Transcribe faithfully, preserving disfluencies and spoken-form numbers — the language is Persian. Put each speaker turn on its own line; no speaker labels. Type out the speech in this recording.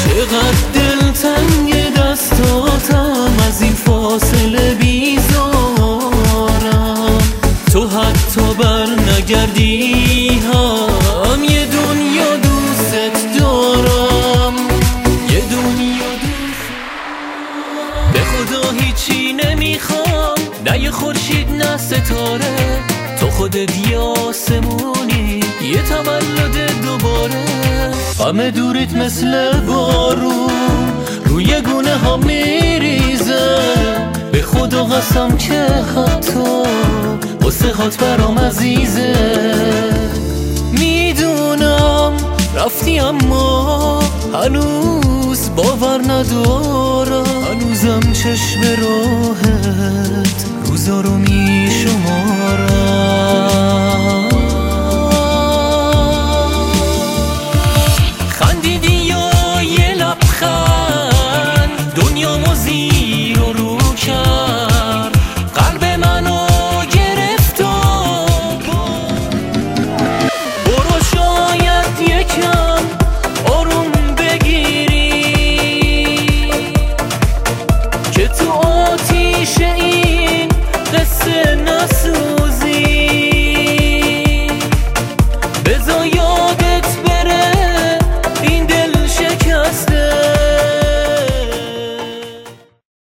چقدر دلتنگ دستاتم از این فاصله بیزارم. تو حتی بر نگردی هم یه دنیا دوست دارم، یه دنیا دوست. به خدا هیچی نمیخوام، نه یه خورشید نه ستاره، تو خودت یه آسمونی، یه تولد دوباره. همه دوریت مثل بارون روی گونه ها میریزه، به خدا قسم که حتی واسه خاط برام عزیزه. میدونم رفتی اما هنوز باور ندارم، هنوزم چشم راهت روزا رو میشمارم.